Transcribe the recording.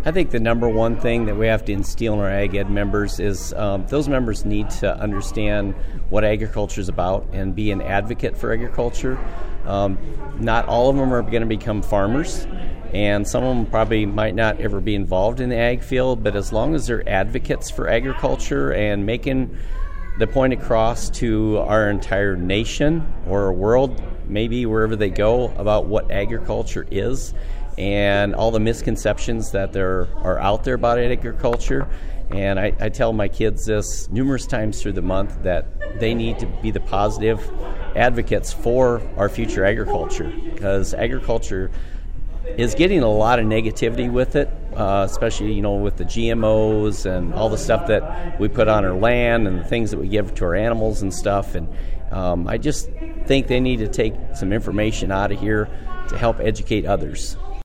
I think the number one thing that we have to instill in our Ag Ed members is those members need to understand what agriculture is about and be an advocate for agriculture. Not all of them are going to become farmers, and some of them probably might not ever be involved in the ag field, but as long as they're advocates for agriculture and making the point across to our entire nation or world, maybe wherever they go, about what agriculture is and all the misconceptions that there are out there about agriculture. And I tell my kids this numerous times through the month, that they need to be the positive advocates for our future agriculture, because agriculture is getting a lot of negativity with it, especially with the GMOs and all the stuff that we put on our land and the things that we give to our animals and stuff. And I just think they need to take some information out of here to help educate others.